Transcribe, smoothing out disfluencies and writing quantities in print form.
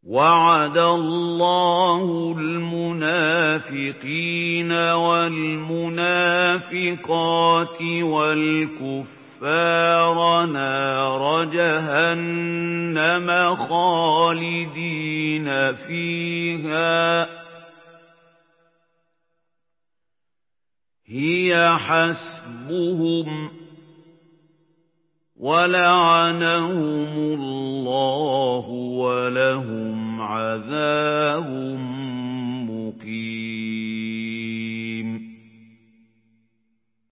وَعَدَ اللَّهُ الْمُنَافِقِينَ وَالْمُنَافِقَاتِ وَالْكُفَّارَ نَارَ جَهَنَّمَ خَالِدِينَ فِيهَا هِيَ حَسْبُهُمْ وَلَعَنَهُمُ اللَّهُ وَلَهُمْ عَذَابٌ